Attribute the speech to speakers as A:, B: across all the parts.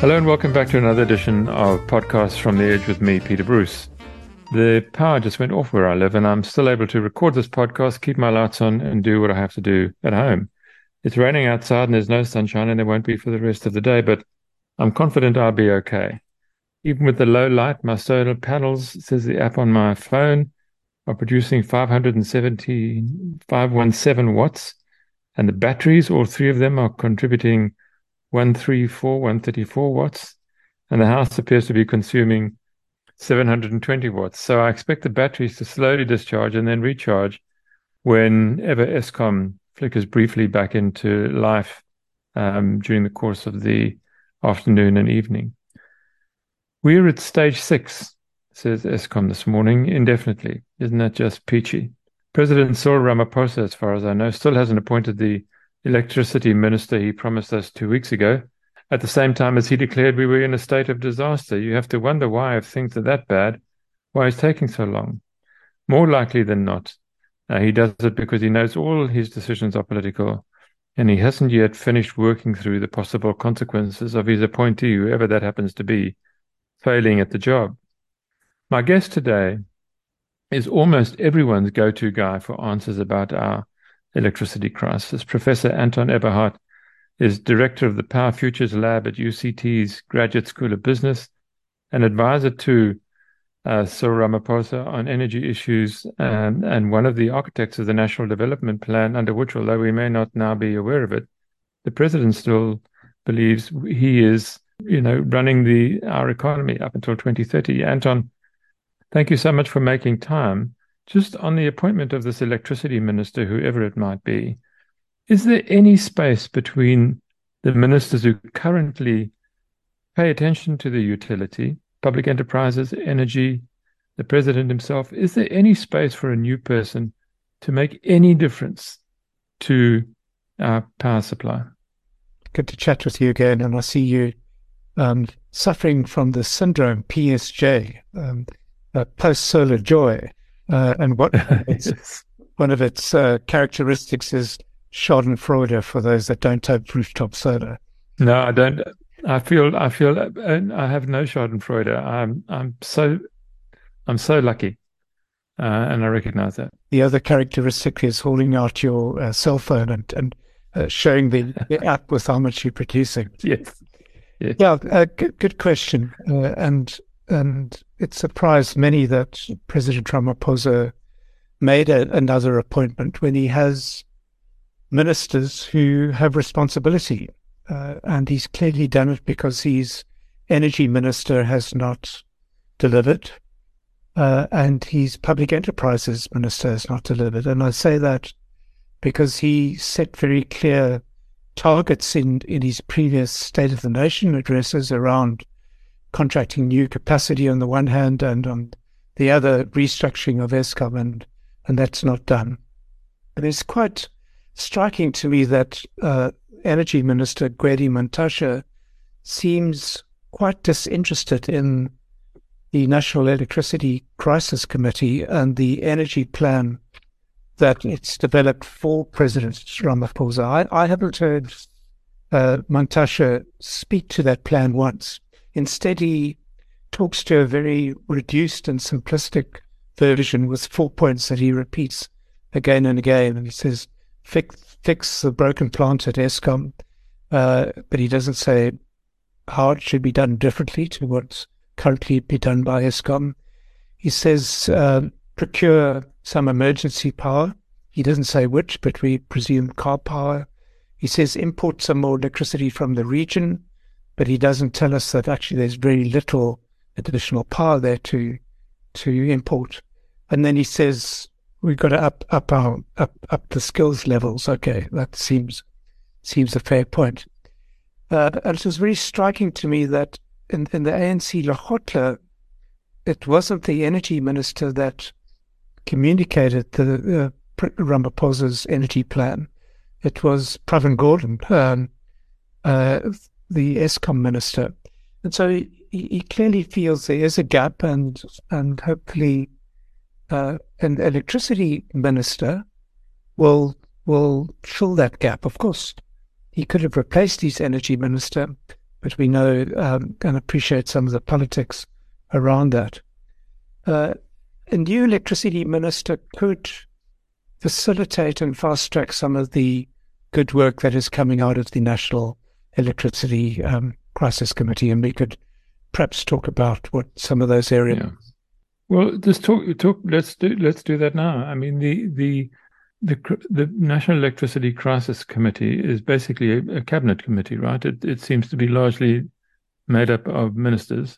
A: Hello and welcome back to another edition of Podcasts from the Edge with me, Peter Bruce. The power just went off where I live, and I'm still able to record this podcast, keep my lights on, and do what I have to do at home. It's raining outside and there's no sunshine, and there won't be for the rest of the day, but I'm confident I'll be okay. Even with the low light, my solar panels, says the app on my phone, are producing 517 watts, and the batteries, all three of them, are contributing 134 watts, and the house appears to be consuming 720 watts. So I expect the batteries to slowly discharge and then recharge whenever Eskom flickers briefly back into life during the course of the afternoon and evening. We're at stage 6, says Eskom this morning, indefinitely. Isn't that just peachy? President Cyril Ramaphosa, as far as I know, still hasn't appointed the electricity minister he promised us 2 weeks ago, at the same time as he declared we were in a state of disaster. You have to wonder why, if things are that bad, why it's taking so long. More likely than not, he does it because he knows all his decisions are political, and he hasn't yet finished working through the possible consequences of his appointee, whoever that happens to be, failing at the job. My guest today is almost everyone's go-to guy for answers about our electricity crisis. Professor Anton Eberhard is director of the Power Futures Lab at UCT's Graduate School of Business, and advisor to Cyril Ramaphosa on energy issues, and one of the architects of the National Development Plan, under which, although we may not now be aware of it, the president still believes he is, running our economy up until 2030. Anton, thank you so much for making time. Just on the appointment of this electricity minister, whoever it might be, is there any space between the ministers who currently pay attention to the utility, public enterprises, energy, the president himself? Is there any space for a new person to make any difference to our power supply?
B: Good to chat with you again, and I see you suffering from the syndrome, PSJ, post-solar joy. And what
A: Yes.
B: one of its characteristics is Schadenfreude for those that don't have rooftop solar.
A: No, I don't. I feel I have no Schadenfreude. I'm so lucky, and I recognize that.
B: The other characteristic is holding out your cell phone and showing the app with how much you're producing.
A: Yes. Yes.
B: Yeah, good question, and it surprised many that President Ramaphosa made another appointment when he has ministers who have responsibility. And he's clearly done it because his energy minister has not delivered, and his public enterprises minister has not delivered. And I say that because he set very clear targets in his previous State of the Nation addresses around contracting new capacity on the one hand, and on the other, restructuring of Eskom, and that's not done. And it's quite striking to me that Energy Minister Gwede Mantashe seems quite disinterested in the National Electricity Crisis Committee and the energy plan that it's developed for President Ramaphosa. I haven't heard Mantashe speak to that plan once. Instead, he talks to a very reduced and simplistic version with 4 points that he repeats again and again. And he says, fix the broken plant at Eskom, but he doesn't say how it should be done differently to what's currently be done by Eskom. He says procure some emergency power. He doesn't say which, but we presume car power. He says import some more electricity from the region, but he doesn't tell us that actually there's very little additional power there to import. And then he says we've got to up the skills levels. Okay, that seems a fair point. And it was very striking to me that in the ANC Lekgotla, it wasn't the energy minister that communicated the Ramaphosa's energy plan. It was Pravin Gordhan, the Eskom minister. And so he clearly feels there is a gap, and hopefully an electricity minister will fill that gap. Of course, he could have replaced his energy minister, but we know and appreciate some of the politics around that. A new electricity minister could facilitate and fast track some of the good work that is coming out of the National Electricity Crisis Committee, and we could perhaps talk about what some of those areas.
A: Yeah. Well, just talk. Let's do that now. I mean, the National Electricity Crisis Committee is basically a cabinet committee, right? It seems to be largely made up of ministers,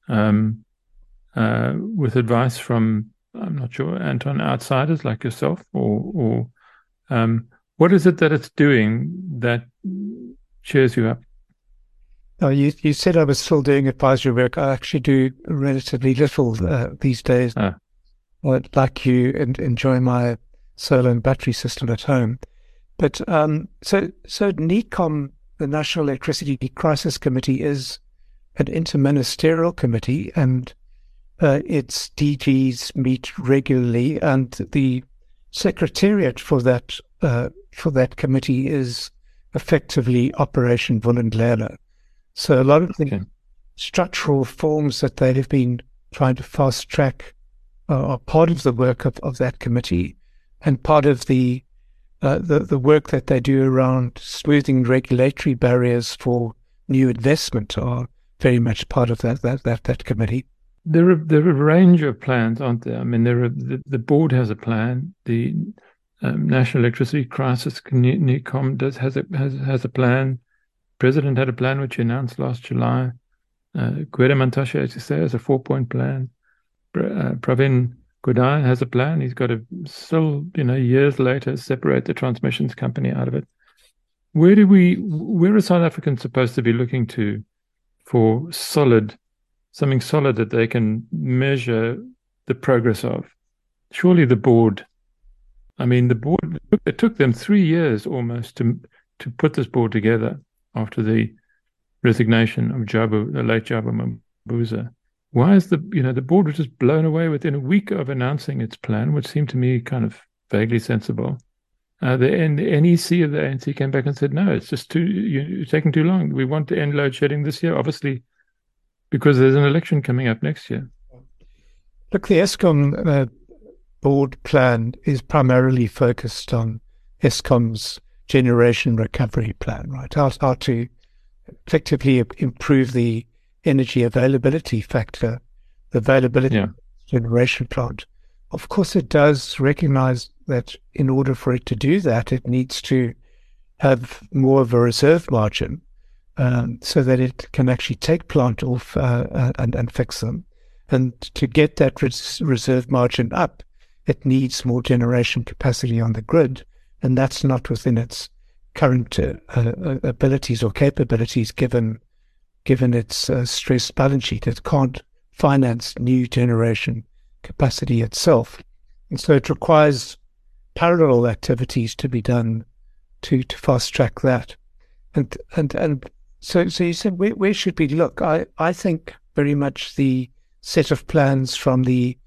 A: with advice from, I'm not sure, Anton, outsiders like yourself, or what is it that it's doing that cheers you up?
B: You said I was still doing advisory work. I actually do relatively little these days. I'd like you and enjoy my solar and battery system at home. But so NECOM, the National Electricity Crisis Committee, is an interministerial committee, and its DGs meet regularly, and the secretariat for that committee is effectively Operation Vulindlela. So a lot of the structural reforms that they have been trying to fast track are part of the work of that committee, and part of the work that they do around smoothing regulatory barriers for new investment are very much part of that committee.
A: There are a range of plans, aren't there? I mean, the board has a plan. The National Electricity Crisis NECOM has a plan. President had a plan which he announced last July. Gwede Mantashe, as you say, has a 4-point plan. Pravin Gordhan has a plan. He's got to still, years later, separate the transmissions company out of it. Where are South Africans supposed to be looking to for something solid that they can measure the progress of? Surely the board. I mean, the board, it took them 3 years almost to put this board together after the resignation of the late Jabu Mambuza. Why is the board was just blown away within a week of announcing its plan, which seemed to me kind of vaguely sensible. The NEC of the ANC came back and said, no, it's just you're taking too long. We want to end load shedding this year, obviously, because there's an election coming up next year.
B: Look, the Eskom board plan is primarily focused on Eskom's generation recovery plan, right? How to effectively improve the energy availability factor, the availability of the generation plant. Of course, it does recognize that in order for it to do that, it needs to have more of a reserve margin, so that it can actually take plant off and fix them. And to get that reserve margin up, it needs more generation capacity on the grid, and that's not within its current abilities or capabilities given its stressed balance sheet. It can't finance new generation capacity itself. And so it requires parallel activities to be done to fast track that. And so you said, where should we look? I think very much the set of plans from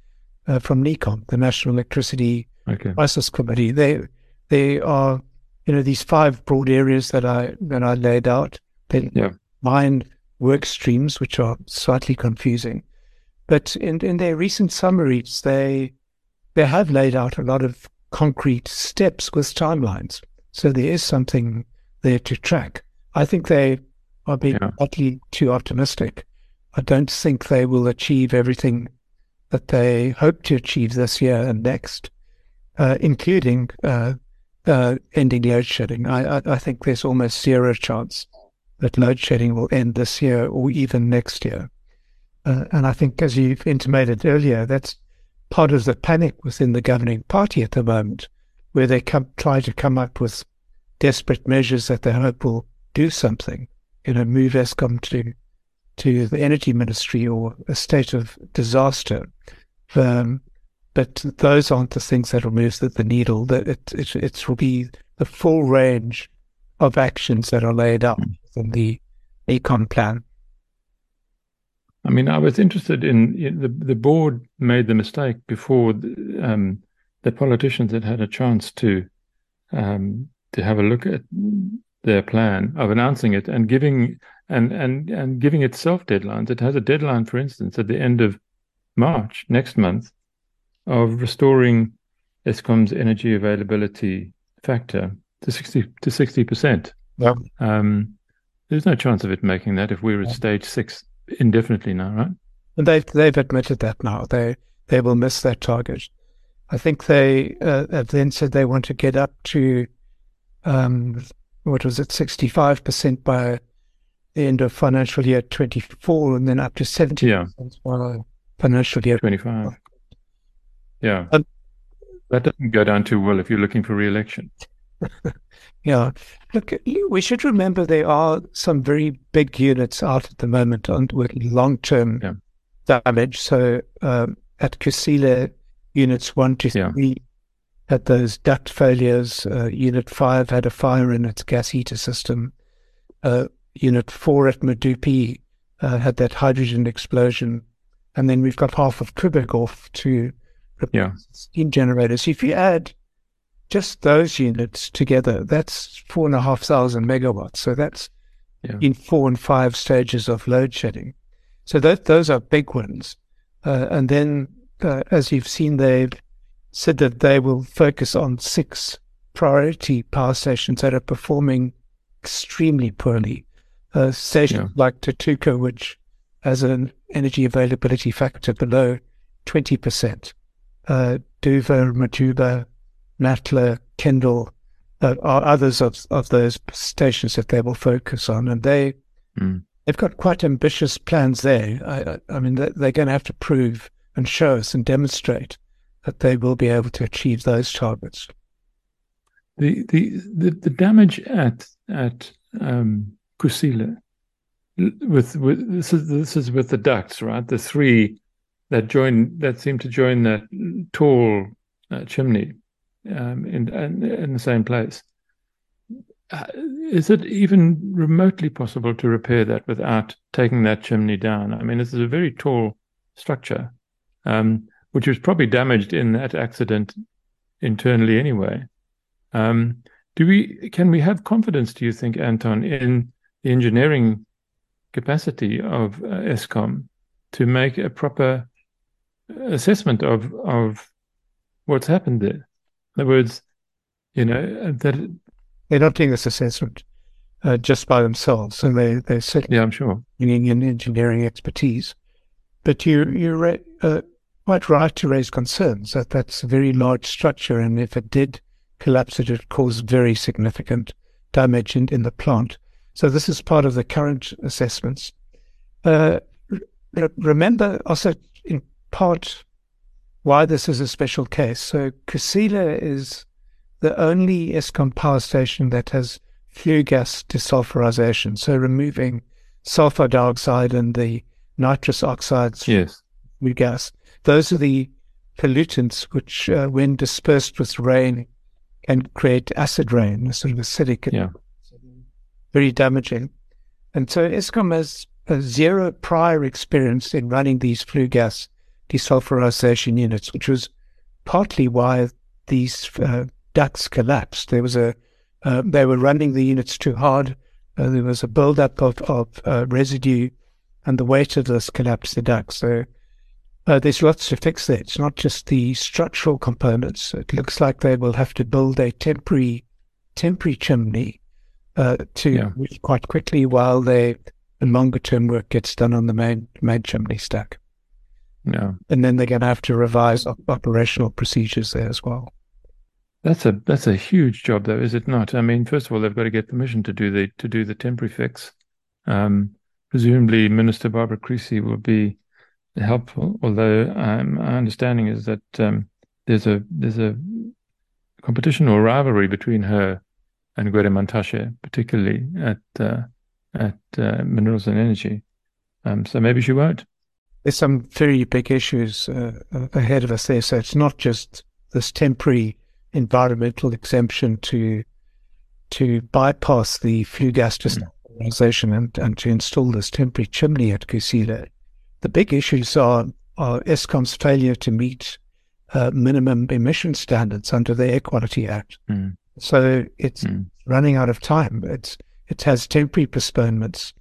B: NECOM, the National Electricity Crisis Committee. They are, these 5 broad areas that I laid out. They're 9 work streams, which are slightly confusing. But in their recent summaries, they have laid out a lot of concrete steps with timelines. So there is something there to track. I think they are being utterly too optimistic. I don't think they will achieve everything that they hope to achieve this year and next, including ending load shedding. I think there's almost zero chance that load shedding will end this year or even next year. And I think, as you've intimated earlier, that's part of the panic within the governing party at the moment, where they try to come up with desperate measures that they hope will do something, move Eskom to the energy ministry or a state of disaster. But those aren't the things that will move the needle. That it will be the full range of actions that are laid out in the Econ plan.
A: I mean, I was interested in the board made the mistake before the politicians had a chance to have a look at their plan of announcing it and giving and giving itself deadlines. It has a deadline, for instance, at the end of March next month of restoring Eskom's energy availability factor to 60%.
B: Yeah.
A: There's no chance of it making that if we're at stage 6 indefinitely now, right?
B: And they've admitted that now. They will miss that target. I think they have then said they want to get up to, what was it, 65% by the end of financial year 24, and then up to 70% by financial year
A: 25. Yeah. That doesn't go down too well if you're looking for re-election.
B: Yeah. Look, we should remember there are some very big units out at the moment with long-term damage. So at Kusile, units 1 to 3 had those duct failures. Unit 5 had a fire in its gas heater system. Unit 4 at Medupi had that hydrogen explosion. And then we've got half of Kruberghof to replace steam generators. If you add just those units together, that's 4,500 megawatts. So that's in 4 and 5 stages of load shedding. So those are big ones. And then, as you've seen, they've said that they will focus on 6 priority power stations that are performing extremely poorly. Stations like Tutuka, which has an energy availability factor below 20%. Duva, Majuba, Natla, Kendall are others of those stations that they will focus on. And they've got quite ambitious plans there. I mean, they're going to have to prove and show us and demonstrate that they will be able to achieve those targets.
A: The damage at Kusile, with this is with the ducts, right? The 3 that seem to join that tall chimney in the same place. Is it even remotely possible to repair that without taking that chimney down? I mean, this is a very tall structure, which was probably damaged in that accident internally anyway. Can we have confidence, do you think, Anton, in the engineering capacity of Eskom to make a proper assessment of what's happened there? In other words, that
B: they're not doing this assessment just by themselves, so they're certainly
A: I'm sure
B: bringing in engineering expertise. But you're quite right to raise concerns that that's a very large structure, and if it did collapse, it would cause very significant damage in the plant. So this is part of the current assessments. Remember also in part why this is a special case. So Kusile is the only Eskom power station that has flue gas desulfurization, so removing sulfur dioxide and the nitrous oxides flue gas. Those are the pollutants which, when dispersed with rain, can create acid rain, sort of acidic, very damaging. And so Eskom has a zero prior experience in running these flue gas desulfurization units, which was partly why these ducts collapsed. There was they were running the units too hard. There was a buildup of residue, and the weight of this collapsed the ducts. So there's lots to fix there. It's not just the structural components. It looks like they will have to build a temporary chimney quite quickly while the longer term work gets done on the main chimney stack.
A: Yeah,
B: and then they're going to have to revise operational procedures there as well.
A: That's a huge job, though, is it not? I mean, first of all, they've got to get permission to do the temporary fix. Presumably, Minister Barbara Creecy will be helpful. Although my understanding is that there's a competition or rivalry between her and Gwede Mantashe, particularly at Minerals and Energy. So maybe she won't.
B: There's some very big issues ahead of us there. So it's not just this temporary environmental exemption to bypass the flue gas desulfurization and to install this temporary chimney at Kusile. The big issues are Eskom's failure to meet minimum emission standards under the Air Quality Act. So it's running out of time. It has temporary postponements.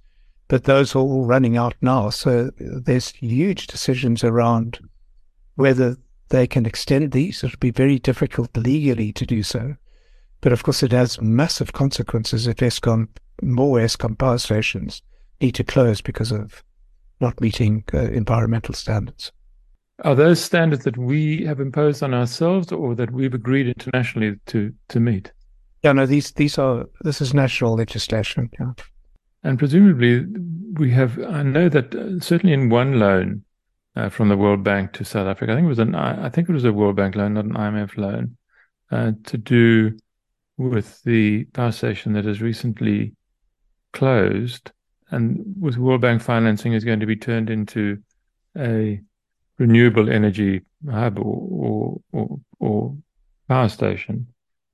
B: but those are all running out now. So there's huge decisions around whether they can extend these. It'll be very difficult legally to do so. But of course, it has massive consequences if more Eskom power stations need to close because of not meeting environmental standards.
A: Are those standards that we have imposed on ourselves or that we've agreed internationally to meet?
B: Yeah, no, this is national legislation. Yeah.
A: And presumably I know that certainly in one loan from the World Bank to South Africa, I think it was a World Bank loan, not an IMF loan, to do with the power station that has recently closed, and with World Bank financing is going to be turned into a renewable energy hub or power station.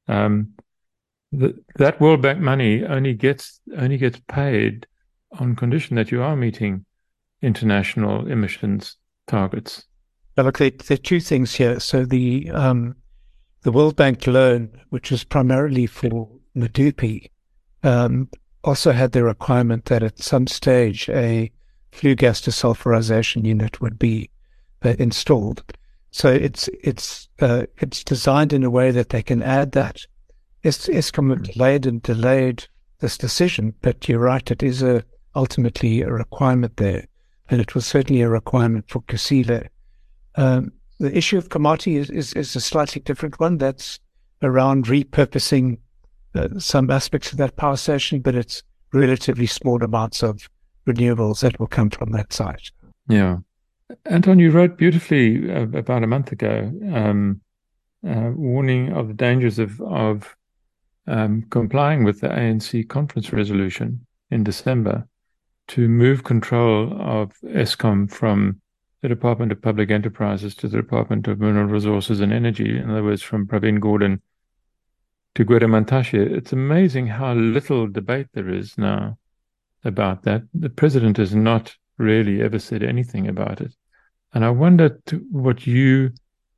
A: That World Bank money only gets paid on condition that you are meeting international emissions targets.
B: Now, look, there are two things here. So the World Bank loan, which is primarily for Medupi, also had the requirement that at some stage a flue gas desulfurization unit would be installed. So it's designed in a way that they can add that. Eskom have delayed this decision, but you're right, it is ultimately a requirement there, and it was certainly a requirement for Kusile. The issue of Komati is a slightly different one. That's around repurposing some aspects of that power station, but it's relatively small amounts of renewables that will come from that site.
A: Yeah. Anton, you wrote beautifully about a month ago, warning of the dangers of complying with the ANC conference resolution in December to move control of Eskom from the Department of Public Enterprises to the Department of Mineral Resources and Energy. In other words, from Pravin Gordhan to Gwede Mantashe. It's amazing how little debate there is now about that. The president has not really ever said anything about it. And I wonder what is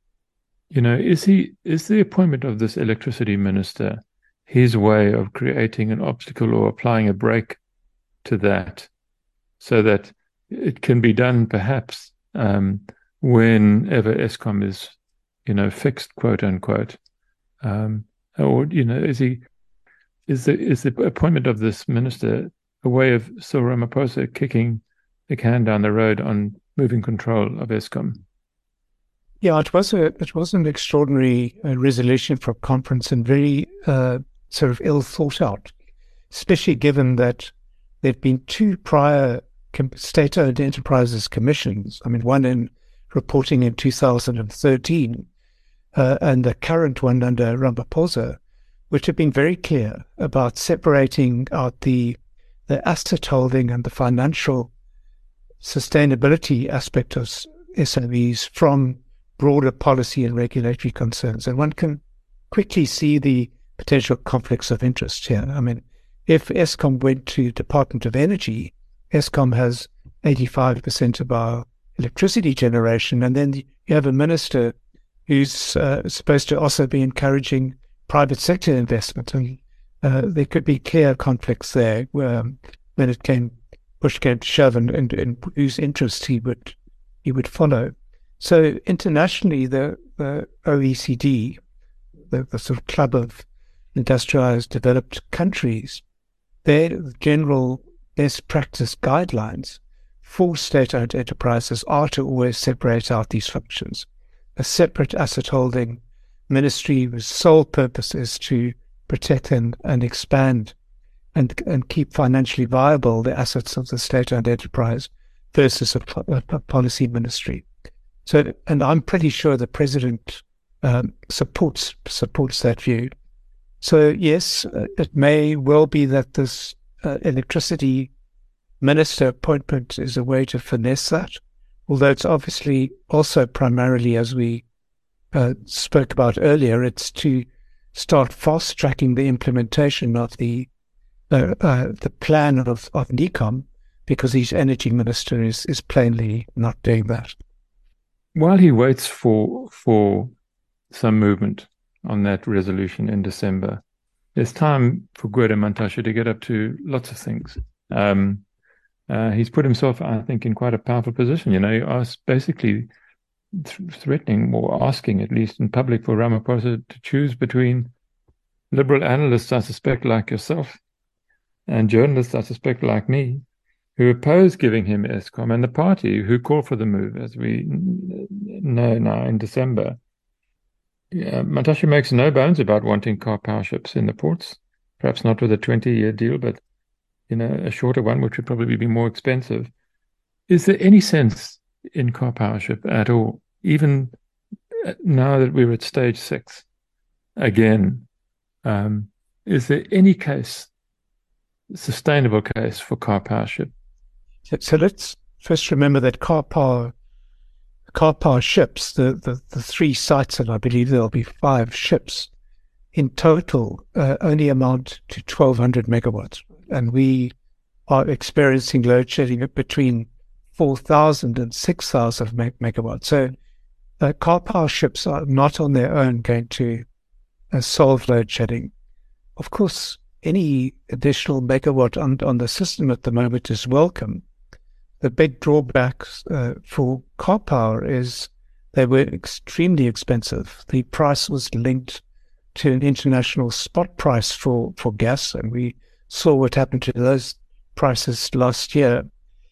A: the appointment of this electricity minister his way of creating an obstacle or applying a brake to that so that it can be done perhaps whenever Eskom is, fixed, quote unquote, or is the appointment of this minister a way of Cyril Ramaphosa kicking the can down the road on moving control of Eskom?
B: Yeah, it was an extraordinary resolution for a conference and very sort of ill thought out, especially given that there've been two prior state-owned enterprises commissions. I mean, one in reporting in 2013 and the current one under Ramaphosa, which have been very clear about separating out the asset holding and the financial sustainability aspect of SOEs from broader policy and regulatory concerns. And one can quickly see the potential conflicts of interest here. I mean, if Eskom went to Department of Energy, Eskom has 85% of our electricity generation, and then you have a minister who's supposed to also be encouraging private sector investment. And there could be clear conflicts there when push came to shove and whose interests he would follow. So internationally, the OECD, the sort of club of industrialized developed countries, their general best practice guidelines for state-owned enterprises are to always separate out these functions. A separate asset holding ministry whose sole purpose is to protect and expand and keep financially viable the assets of the state-owned enterprise versus a policy ministry. So, and I'm pretty sure the president supports that view. So yes, it may well be that this electricity minister appointment is a way to finesse that, although it's obviously also primarily, as we spoke about earlier, it's to start fast-tracking the implementation of the plan of NECOM, because each energy minister is plainly not doing that.
A: While he waits for some movement on that resolution in December, there's time for Gwede Mantashe to get up to lots of things. He's put himself, I think, in quite a powerful position. He asked basically threatening or asking, at least in public, for Ramaphosa to choose between liberal analysts, I suspect, like yourself, and journalists, I suspect, like me, who oppose giving him Eskom, and the party who called for the move, as we know now in December. Mantashe makes no bones about wanting Karpower ships in the ports, perhaps not with a 20-year deal, but a shorter one, which would probably be more expensive. Is there any sense in Karpower ship at all, even now that we're at stage 6 again? Is there any sustainable case for Karpower ship?
B: So let's first remember that Karpower ships, the 3 sites, and I believe there'll be 5 ships in total, only amount to 1,200 megawatts. And we are experiencing load shedding at between 4,000 and 6,000 megawatts. So Karpower ships are not on their own going to solve load shedding. Of course, any additional megawatt on the system at the moment is welcome. The big drawback for Karpower is they were extremely expensive. The price was linked to an international spot price for gas, and we saw what happened to those prices last year.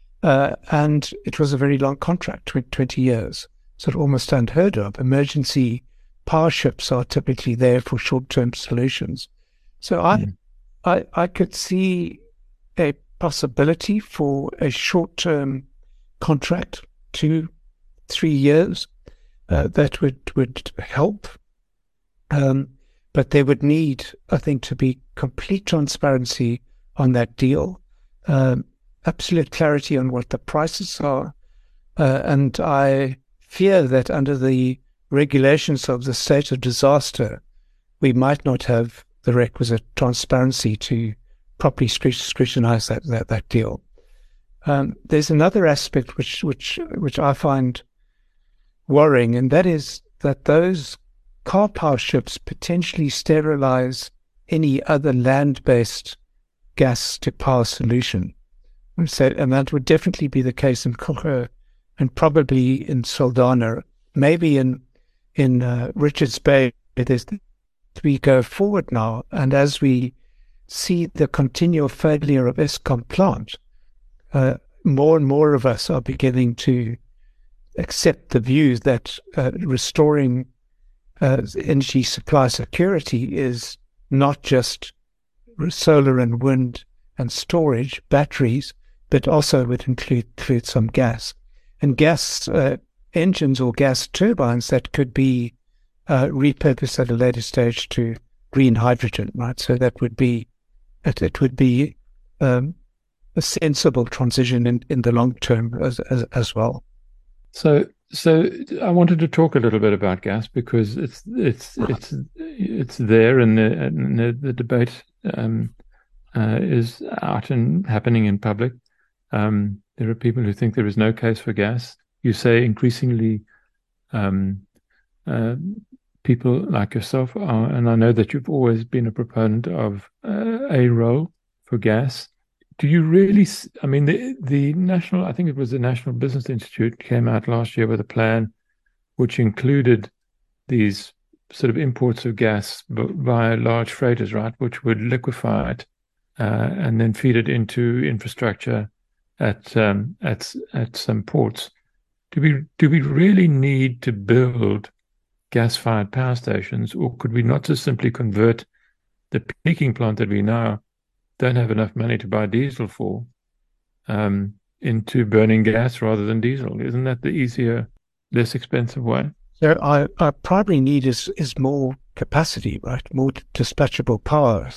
B: And it was a very long contract, 20 years, so almost unheard of. Emergency power ships are typically there for short-term solutions. So I could see a possibility for a short-term contract, 2-3 years, that would help. But there would need, I think, to be complete transparency on that deal, absolute clarity on what the prices are. And I fear that under the regulations of the state of disaster, we might not have the requisite transparency to properly scrutinize that deal. There's another aspect which I find worrying, and that is that those Karpower ships potentially sterilize any other land-based gas to power solution. And that would definitely be the case in Coega and probably in Saldanha, maybe in Richards Bay. As we go forward now, and as we see the continual failure of Eskom plant, more and more of us are beginning to accept the view that restoring energy supply security is not just solar and wind and storage, batteries, but also would include some gas. And gas engines or gas turbines that could be repurposed at a later stage to green hydrogen, right? So that would be, it would be a sensible transition in the long term as well.
A: So I wanted to talk a little bit about gas because it's there, and the debate is out and happening in public. There are people who think there is no case for gas. You say increasingly people like yourself are, and I know that you've always been a proponent of a role for gas. Do you really? I mean, the national, I think it was the National Business Institute came out last year with a plan which included these sort of imports of gas via large freighters, right, which would liquefy it and then feed it into infrastructure at some ports. Do we really need to build gas-fired power stations, or could we not just simply convert the peaking plant that we now don't have enough money to buy diesel for into burning gas rather than diesel? Isn't that the easier, less expensive way?
B: So our primary need is more capacity, right? More dispatchable power.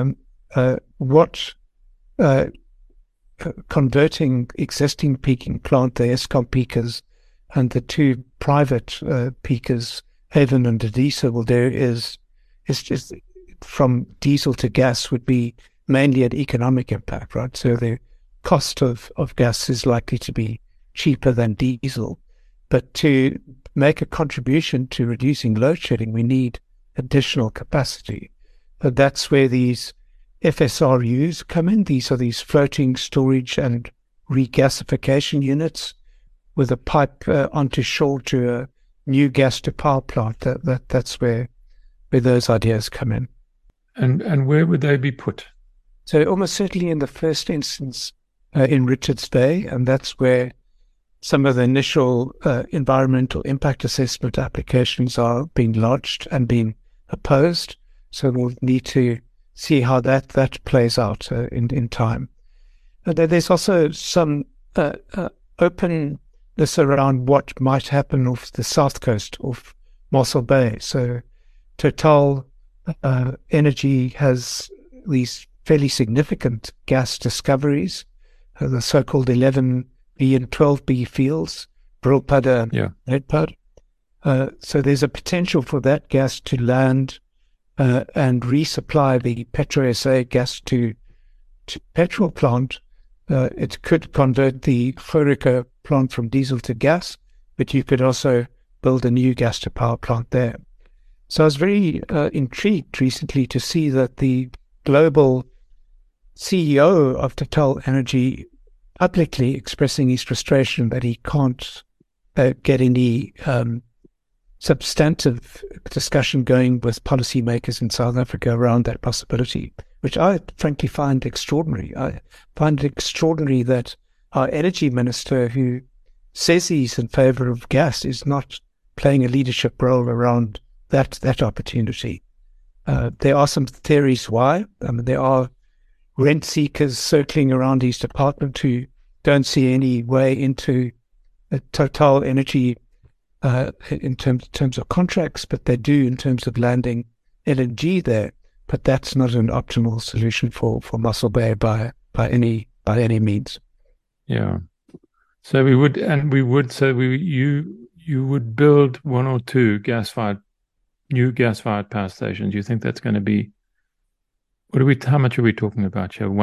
B: Converting existing peaking plant, the Eskom peakers, and the 2 private peakers, Haven and Adisa, will do is just from diesel to gas would be mainly an economic impact, right? So the cost of gas is likely to be cheaper than diesel. But to make a contribution to reducing load shedding, we need additional capacity. But that's where these FSRUs come in. These are these floating storage and regasification units with a pipe onto shore to a new gas to power plant. That's where those ideas come in.
A: And where would they be put?
B: So almost certainly in the first instance in Richards Bay, and that's where some of the initial environmental impact assessment applications are being lodged and being opposed. So we'll need to see how that plays out in time. There's also some openness around what might happen off the south coast of Mossel Bay. So Total Energy has these fairly significant gas discoveries, the so-called 11B and 12B fields, Brillpud and Redpud. So there's a potential for that gas to land and resupply the PetroSA gas to petrol plant. It could convert the Gorica plant from diesel to gas, but you could also build a new gas to power plant there. So I was very intrigued recently to see that the global CEO of Total Energy publicly expressing his frustration that he can't get any substantive discussion going with policymakers in South Africa around that possibility, which I frankly find extraordinary. I find it extraordinary that our energy minister, who says he's in favor of gas, is not playing a leadership role around that opportunity. There are some theories why. I mean, there are rent seekers circling around his department who don't see any way into a Total Energy in terms of contracts, but they do in terms of landing LNG there. But that's not an optimal solution for Mossel Bay by any means.
A: Yeah. So you would build one or two new gas-fired power stations. Do you think that's going to be, how much are we talking about here?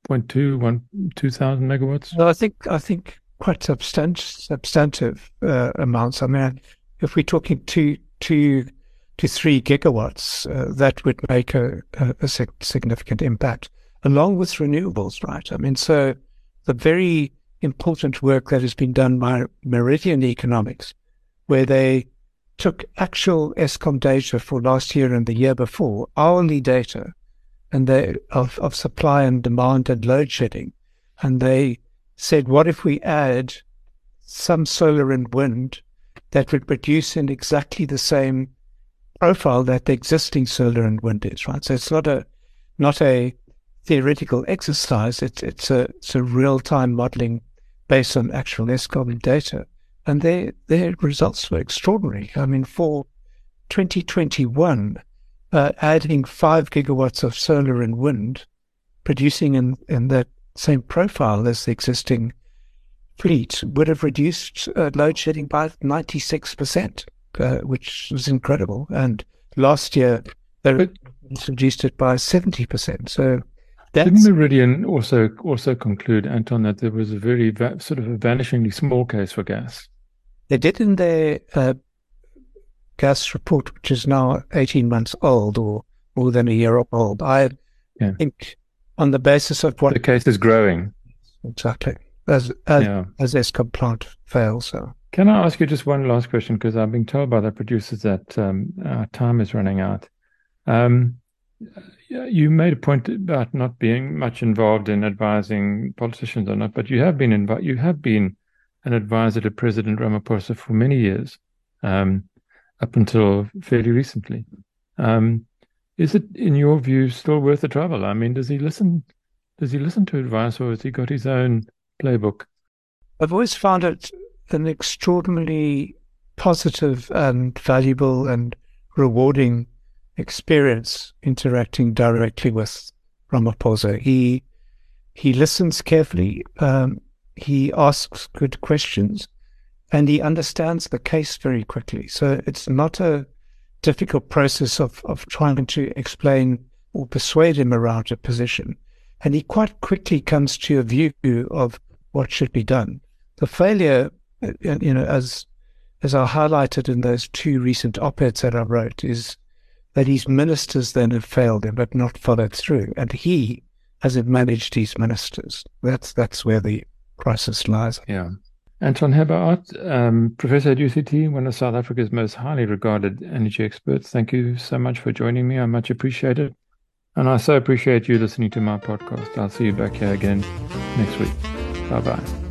A: 2,000 megawatts?
B: Well, I think quite substantive amounts. I mean, if we're talking 2 to 3 gigawatts, that would make a significant impact, along with renewables, right? I mean, so the very important work that has been done by Meridian Economics, where they took actual Eskom data for last year and the year before, hourly data, and of supply and demand and load shedding, and they said, what if we add some solar and wind that would produce in exactly the same profile that the existing solar and wind is, right? So it's not a theoretical exercise. It's a real-time modeling based on actual Eskom data. And their results were extraordinary. I mean, for 2021, adding 5 gigawatts of solar and wind, producing in that same profile as the existing fleet, would have reduced load shedding by 96%, which was incredible. And last year, they reduced it by 70%. So
A: didn't Meridian also conclude, Anton, that there was a very sort of a vanishingly small case for gas?
B: They did in their gas report, which is now 18 months old or more than a year old. I think on the basis of what
A: the case is growing.
B: Exactly. As Eskom plant fails. So.
A: Can I ask you just one last question? Because I've been told by the producers that our time is running out. You made a point about not being much involved in advising politicians or not, but you have been an advisor to President Ramaphosa for many years, up until fairly recently. Is it, in your view, still worth the trouble? I mean, does he listen to advice, or has he got his own playbook?
B: I've always found it an extraordinarily positive and valuable and rewarding experience interacting directly with Ramaphosa. He listens carefully, he asks good questions, and he understands the case very quickly. So it's not a difficult process of trying to explain or persuade him around a position. And he quite quickly comes to a view of what should be done. The failure, as I highlighted in those 2 recent op-eds that I wrote, is that his ministers then have failed him but not followed through. And he hasn't managed his ministers. That's where the crisis lies.
A: Yeah. Anton Hebbert, professor at UCT, one of South Africa's most highly regarded energy experts. Thank you so much for joining me. I much appreciate it. And I so appreciate you listening to my podcast. I'll see you back here again next week. Bye-bye.